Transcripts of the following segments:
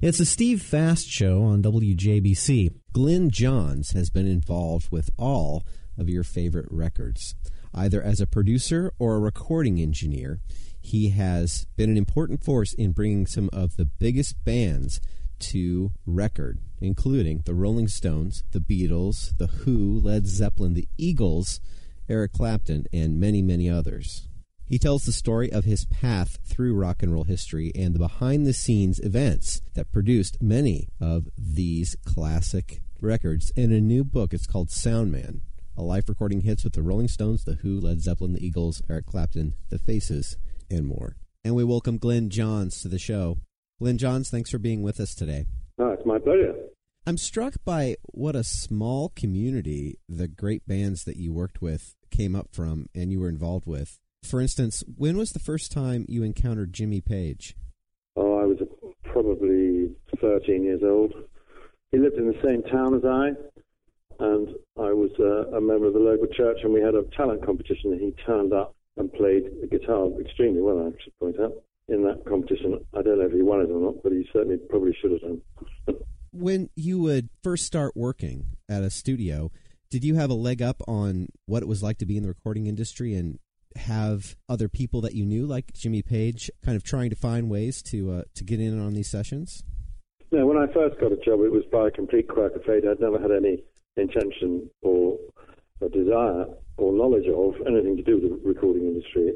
It's the Steve Fast Show on WJBC. Glyn Johns has been involved with all of your favorite records. Either as a producer or a recording engineer, he has been an important force in bringing some of the biggest bands to record, including the Rolling Stones, the Beatles, the Who, Led Zeppelin, the Eagles, Eric Clapton, and many, many others. He tells the story of his path through rock and roll history and the behind-the-scenes events that produced many of these classic records in a new book. It's called Soundman, a live recording hits with the Rolling Stones, the Who, Led Zeppelin, the Eagles, Eric Clapton, the Faces, and more. And we welcome Glyn Johns to the show. Glyn Johns, thanks for being with us today. Oh, it's my pleasure. I'm struck by what a small community the great bands that you worked with came up from and you were involved with. For instance, when was the first time you encountered Jimmy Page? Oh, I was probably 13 years old. He lived in the same town as I, and I was a member of the local church, and we had a talent competition, and he turned up and played the guitar extremely well, I should point out, in that competition. I don't know if he won it or not, but he certainly probably should have done. When you would first start working at a studio, did you have a leg up on what it was like to be in the recording industry and have other people that you knew, like Jimmy Page, kind of trying to find ways to get in on these sessions? No, when I first got a job, it was by a complete quirk of fate. I'd never had any intention or a desire or knowledge of anything to do with the recording industry.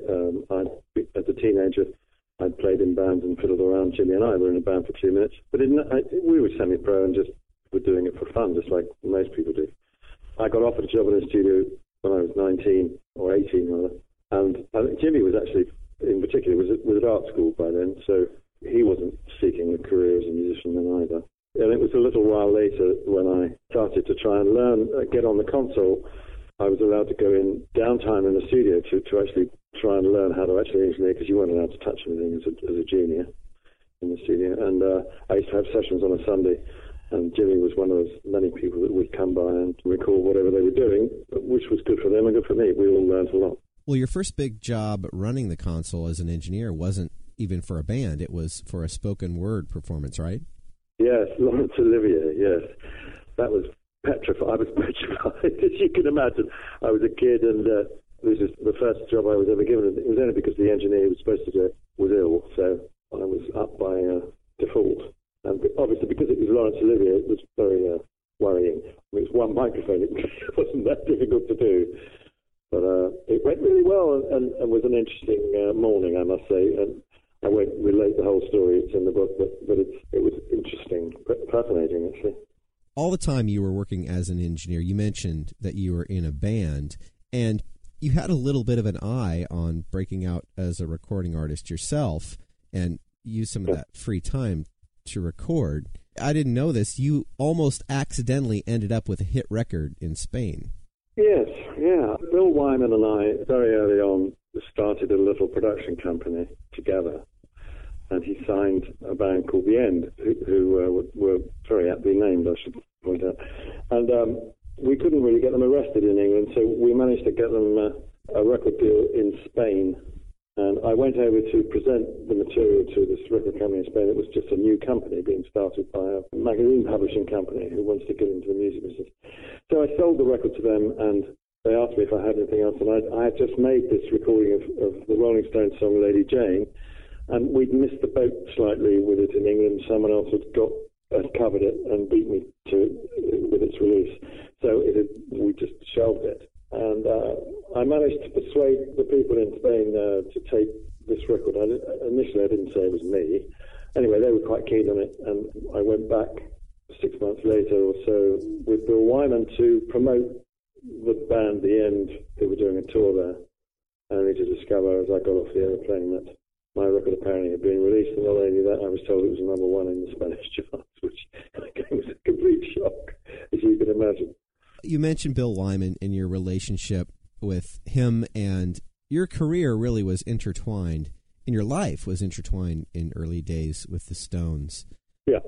As a teenager, I'd played in bands and fiddled around. Jimmy and I were in a band for 2 minutes. But we were semi-pro and just were doing it for fun, just like most people do. I got offered a job in a studio when I was 19, or 18 rather. And I think Jimmy was actually, in particular, was at art school by then, so he wasn't seeking a career as a musician then either. And it was a little while later when I started to try and learn, get on the console. I was allowed to go in downtime in the studio to actually try and learn how to actually engineer, because you weren't allowed to touch anything as a junior in the studio. And I used to have sessions on a Sunday, and Jimmy was one of those many people that would come by and record whatever they were doing, which was good for them and good for me. We all learned a lot. Well, your first big job running the console as an engineer wasn't even for a band. It was for a spoken word performance, right? Yes, Laurence Olivier, yes. That was petrified. I was petrified, as you can imagine. I was a kid, and this is the first job I was ever given. It was only because the engineer who was supposed to do it was ill, so I was up by default. And obviously, because it was Laurence Olivier, it was very worrying. It was one microphone. It wasn't that difficult to do. But it went really well and was an interesting morning, I must say. And I won't relate the whole story. It's in the book, but it was interesting, fascinating, actually. All the time you were working as an engineer, you mentioned that you were in a band, and you had a little bit of an eye on breaking out as a recording artist yourself and use some of that free time to record. I didn't know this. You almost accidentally ended up with a hit record in Spain. Yes, yeah. Bill Wyman and I, very early on, started a little production company together. And he signed a band called The End, who were very aptly named, I should point out. And we couldn't really get them arrested in England, so we managed to get them a record deal in Spain. And I went over to present the material to this record company in Spain. It was just a new company being started by a magazine publishing company who wants to get into the music business. So I sold the record to them, and they asked me if I had anything else. And I had just made this recording of the Rolling Stones song Lady Jane, and we'd missed the boat slightly with it in England. Someone else had covered it and beat me to it with its release. So we just shelved it. And I managed to persuade the people in Spain to take this record. Initially, I didn't say it was me. Anyway, they were quite keen on it, and I went back 6 months later or so with Bill Wyman to promote the band, The End. They were doing a tour there, only to discover as I got off the aeroplane that my record apparently had been released, and not only that, I was told it was number one in the Spanish charts, which was a complete shock, as you can imagine. You mentioned Bill Wyman and your relationship with him, and your career really was intertwined, and your life was intertwined in early days with the Stones. Yeah.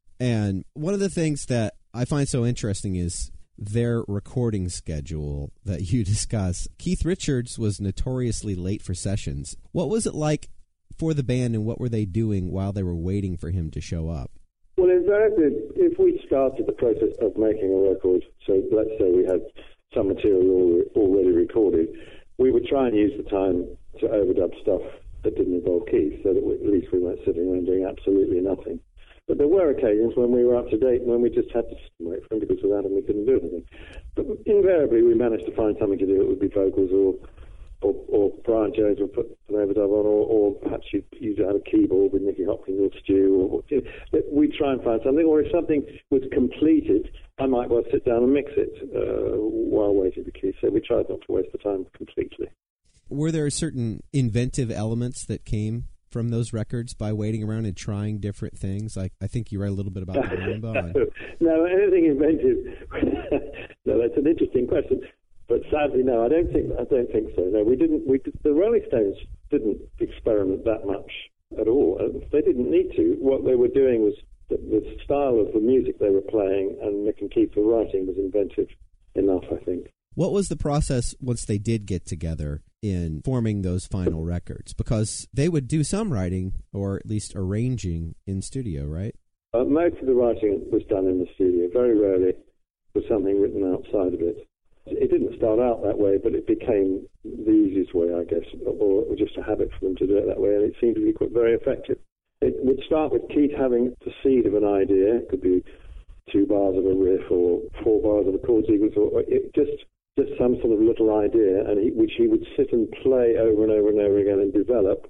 And one of the things that I find so interesting is their recording schedule that you discuss. Keith Richards was notoriously late for sessions. What was it like for the band, and what were they doing while they were waiting for him to show up? invariably, if we started the process of making a record, so let's say we had some material already recorded, we would try and use the time to overdub stuff that didn't involve Keith, so that at least we weren't sitting around doing absolutely nothing. But there were occasions when we were up to date, when we just had to wait for him, because without him we couldn't do anything. But invariably we managed to find something to do. It would be vocals or Brian Jones would put an overdub on, or perhaps you'd have a keyboard with Nicky Hopkins or Stu. We'd try and find something, or if something was completed, I might well sit down and mix it while waiting for Keith. So we tried not to waste the time completely. Were there certain inventive elements that came from those records by waiting around and trying different things? Like, I think you write a little bit about the marimba. No, anything inventive. No, that's an interesting question. But sadly, no, I don't think so. No, we didn't. The Rolling Stones didn't experiment that much at all. They didn't need to. What they were doing was the style of the music they were playing, and Mick and Keith were writing was inventive enough, I think. What was the process once they did get together in forming those final records? Because they would do some writing, or at least arranging, in studio, right? Most of the writing was done in the studio. Very rarely was something written outside of it. It didn't start out that way, but it became the easiest way, I guess, or just a habit for them to do it that way, and it seemed to be quite very effective. It would start with Keith having the seed of an idea. It could be 2 bars of a riff or 4 bars of a chord sequence, or just some sort of little idea, and which he would sit and play over and over and over again and develop,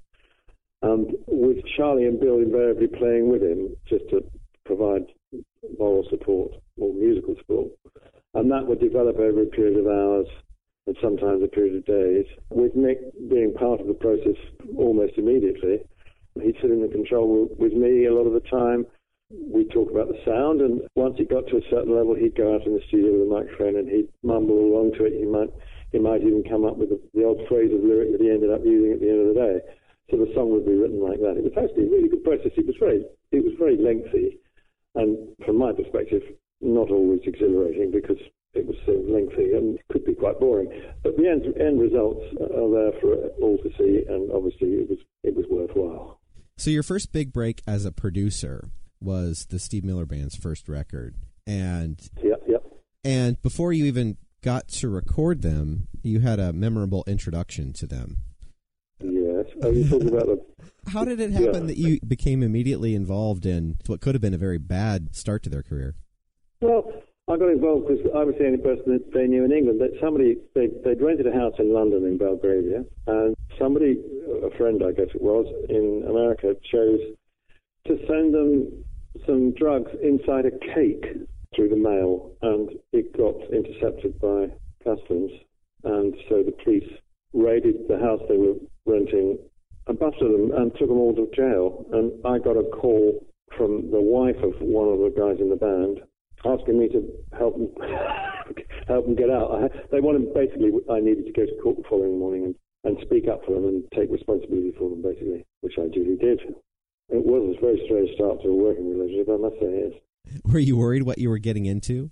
with Charlie and Bill invariably playing with him just to provide moral support or musical support. And that would develop over a period of hours and sometimes a period of days, with Mick being part of the process almost immediately. He'd sit in the control room with me a lot of the time. We'd talk about the sound, and once it got to a certain level, he'd go out in the studio with a microphone and he'd mumble along to it. He might even come up with the odd phrase of lyric that he ended up using at the end of the day. So the song would be written like that. It was actually a really good process. It was very lengthy, and from my perspective, not always exhilarating, because it was so lengthy and could be quite boring. But the end results are there for all to see, and obviously it was worthwhile. So your first big break as a producer was the Steve Miller Band's first record, and Yep. And before you even got to record them, you had a memorable introduction to them. Yes. Are you talking about the? How did it happen that you became immediately involved in what could have been a very bad start to their career? Well, I got involved because I was the only person that they knew in England. That they'd rented a house in London in Belgravia, and somebody, a friend I guess it was, in America, chose to send them some drugs inside a cake through the mail, and it got intercepted by customs, and so the police raided the house they were renting and busted them and took them all to jail. And I got a call from the wife of one of the guys in the band asking me to help them get out. They wanted, basically, I needed to go to court the following morning and speak up for them and take responsibility for them, basically, which I duly did. It was a very strange start to a working relationship, I must say, yes. Were you worried what you were getting into?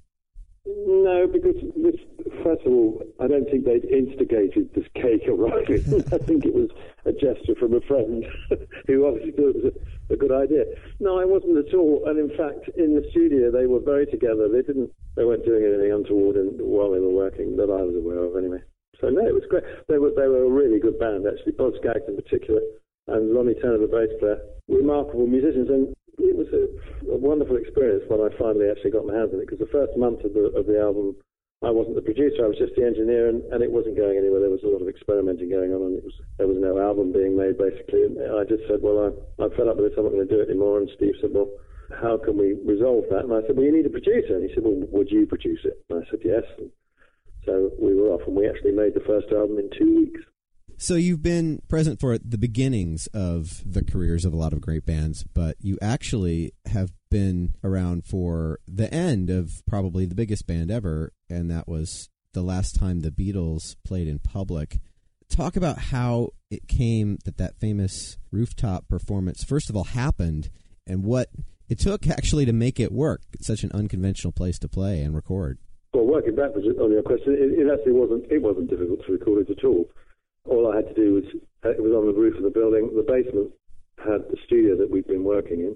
No, because first of all, I don't think they'd instigated this cake arriving. I think it was a gesture from a friend who obviously thought it was a good idea. No, I wasn't at all. And in fact, in the studio, they were very together. They weren't doing anything untoward while they were working that I was aware of, anyway. So no, it was great. They were a really good band, actually. Bob Skaggs in particular, and Lonnie Turner, the bass player, remarkable musicians. And it was a wonderful experience when I finally actually got my hands on it, because the first month of the album, I wasn't the producer, I was just the engineer, and it wasn't going anywhere. There was a lot of experimenting going on, and there was no album being made, basically. And I just said, well, I'm fed up with this, I'm not going to do it anymore. And Steve said, well, how can we resolve that? And I said, well, you need a producer. And he said, well, would you produce it? And I said, yes. And so we were off, and we actually made the first album in 2 weeks. So you've been present for the beginnings of the careers of a lot of great bands, but you actually have been around for the end of probably the biggest band ever, and that was the last time the Beatles played in public. Talk about how it came that famous rooftop performance, first of all, happened, and what it took actually to make it work. It's such an unconventional place to play and record. Well, working backwards on your question, it actually wasn't difficult to record it at all. All I had to do was, it was on the roof of the building. The basement had the studio that we'd been working in,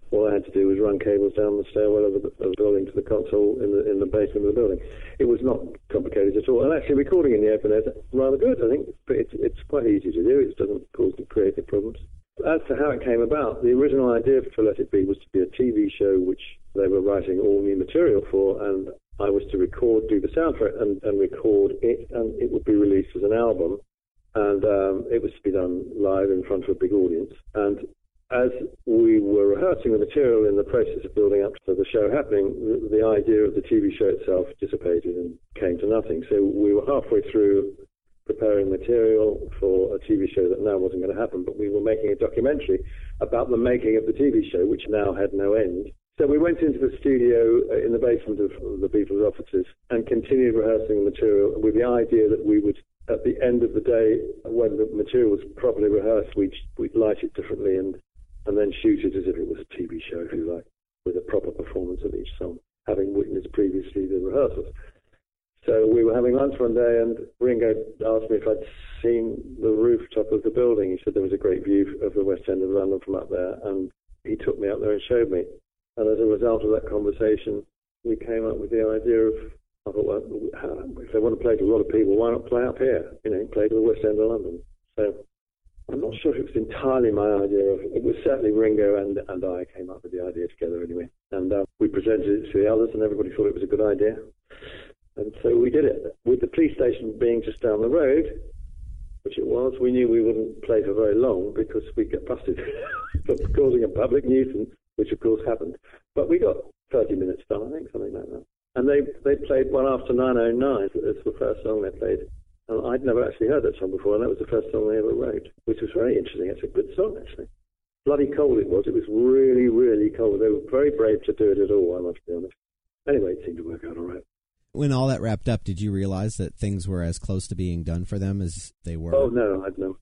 All I had to do was run cables down the stairwell of the building to the console in the basement of the building. It was not complicated at all. And actually, recording in the open air is rather good, I think. But it's quite easy to do. It doesn't cause any creative problems. As to how it came about, the original idea for Let It Be was to be a TV show which they were writing all new material for, and I was to do the sound for it and record it, and it would be released as an album. And it was to be done live in front of a big audience. And as we were rehearsing the material in the process of building up to the show happening, the idea of the TV show itself dissipated and came to nothing. So we were halfway through preparing material for a TV show that now wasn't going to happen, but we were making a documentary about the making of the TV show, which now had no end. So we went into the studio in the basement of the Beatles' offices and continued rehearsing the material with the idea that we would, at the end of the day, when the material was properly rehearsed, we'd light it differently and then shoot it as if it was a TV show, if you like, with a proper performance of each song, having witnessed previously the rehearsals. So we were having lunch one day, and Ringo asked me if I'd seen the rooftop of the building. He said there was a great view of the West End of London from up there, and he took me up there and showed me. And as a result of that conversation, we came up with the idea of, I thought, well, if they want to play to a lot of people, why not play up here? Play to the West End of London. So I'm not sure if it was entirely my idea. It was certainly Ringo and I came up with the idea together anyway. And we presented it to the others, and everybody thought it was a good idea. And so we did it. With the police station being just down the road, which it was, we knew we wouldn't play for very long because we'd get busted for causing a public nuisance, which of course happened. But we got 30 minutes done, I think, something like that. And they played One After 909. That's the first song they played. And I'd never actually heard that song before, and that was the first song they ever wrote, which was very interesting. It's a good song, actually. Bloody cold it was. It was really, really cold. They were very brave to do it at all, I must be honest. Anyway, it seemed to work out all right. When all that wrapped up, did you realize that things were as close to being done for them as they were? Oh, no, I had no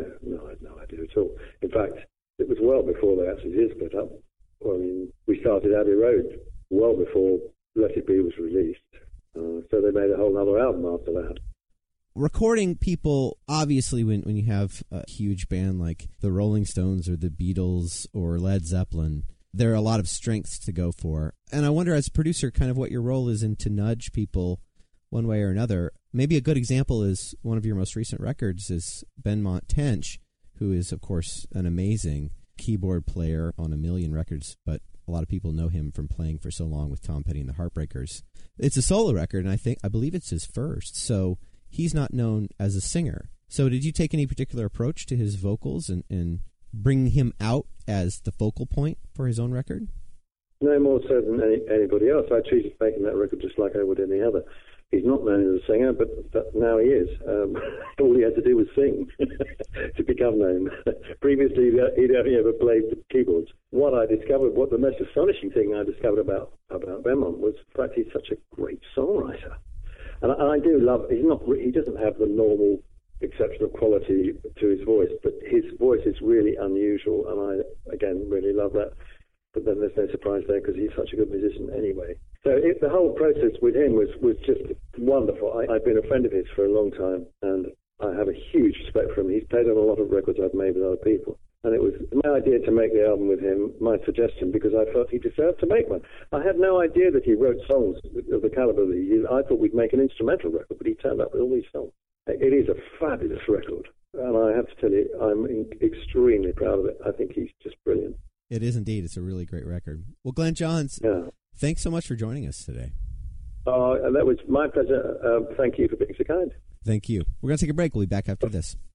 idea at all. In fact, it was well before they actually did split up. Well, I mean, we started Abbey Road well before Let It Be was released. So they made a whole other album after that. Recording people, obviously, when you have a huge band like the Rolling Stones or the Beatles or Led Zeppelin, there are a lot of strengths to go for. And I wonder, as a producer, kind of what your role is in to nudge people one way or another. Maybe a good example is one of your most recent records is Benmont Tench, who is, of course, an amazing keyboard player on a million records, but a lot of people know him from playing for so long with Tom Petty and the Heartbreakers. It's a solo record, and I believe it's his first, so he's not known as a singer. So did you take any particular approach to his vocals and bring him out as the focal point for his own record? No more so than anybody else. I treated making that record just like I would any other. He's not known as a singer, but now he is. All he had to do was sing to become known. Previously, he'd only ever played the keyboards. What the most astonishing thing I discovered about Benmont was the fact he's such a great songwriter. And I do love, he doesn't have the normal exceptional quality to his voice, but his voice is really unusual, and I, again, really love that. But then there's no surprise there because he's such a good musician anyway. So the whole process with him was just wonderful. I've been a friend of his for a long time, and I have a huge respect for him. He's played on a lot of records I've made with other people. And it was my idea to make the album with him, my suggestion, because I felt he deserved to make one. I had no idea that he wrote songs of the caliber that he did. I thought we'd make an instrumental record, but he turned up with all these songs. It is a fabulous record, and I have to tell you, I'm extremely proud of it. I think he's just brilliant. It is indeed. It's a really great record. Well, Glenn Johns, thanks so much for joining us today. That was my pleasure. Thank you for being so kind. Thank you. We're going to take a break. We'll be back after this.